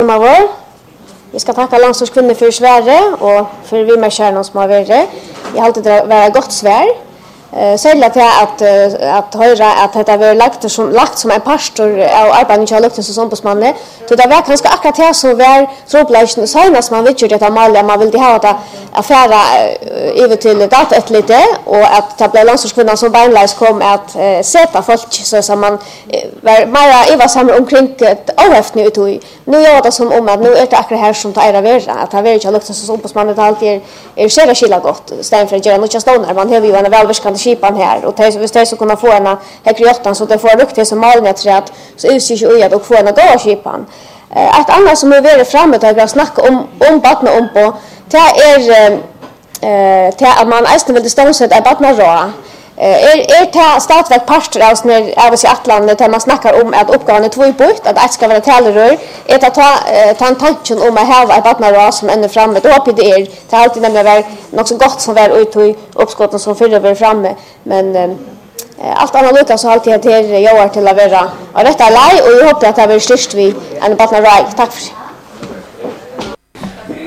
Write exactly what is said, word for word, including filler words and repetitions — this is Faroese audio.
Jag ska tacka landslagskvinnor för Sverige och för vi med kärnan som har varit. Jag har alltid varit gott svär. Eh, särskilt att att höra att det har lagt som lagt som en pastor av arbetet i Lukten som ombudsman. Så det var kanske akkurat det som var troplägen senast man vet ju det att man man vill ha det affära över till data ett lite och att det blev landslagskvinnan som beinleis kom att uh, sätta folk så som man var mer Eva samlar omkring ett avhäft nu ut. Nu gör det som om att nu är det akkurat här som tar det att det är ju Lukten som ombudsman det alltid är är så skilla gott stäm för att göra något stoner man har ju en välverkande skipan här och det visst är så kunna få en högre så det får lukt till som malnet rätt så utser ju att få en goda skipan. Ett annat som är väldigt framåt att snacka om om barnen om på det är eh till att man ästen vill distanset är barnen rå. Är är det startverk pastor av när av sig Atlantet där man snackar om att uppgåvan är två i bort att det ska vara talerör är att ta ta en tanken om att ha ett barnen rå som ända framme då på det är det är alltid nämligen väl något så gott som väl ut i uppskotten som fyller väl framme men eh, allt annat lukar så alltid att det är jag till att vara och detta är och jag hoppas att det blir störst vi en barnen rå tack för